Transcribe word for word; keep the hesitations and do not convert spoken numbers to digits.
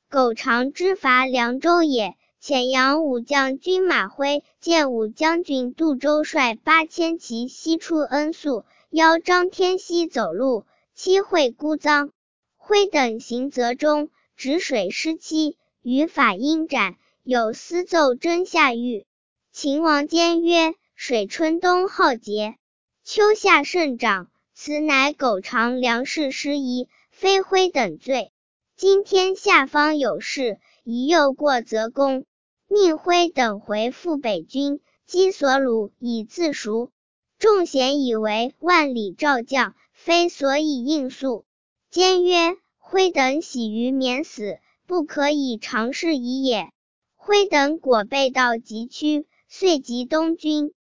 苟长之伐凉州也。遣扬武将军马辉见武将军杜周率八千骑西出恩宿，邀张天锡走路，期会孤臧。辉等行泽中，止水失期，于法应斩，有司奏征下狱。秦王坚曰：水春冬浩劫，秋夏甚长，此乃苟长粮食失宜，非辉等罪。今天下方有事，宜诱过则攻，命辉等回复北军，击所虏以自赎。众贤以为万里召将，非所以应诉。坚曰：辉等喜于免死，不可以长事矣也。辉等果被道急趋，遂及东军。